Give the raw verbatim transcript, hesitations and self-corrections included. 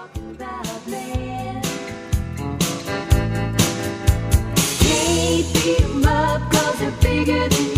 talking about land. Can't beat 'em up 'cause they're bigger than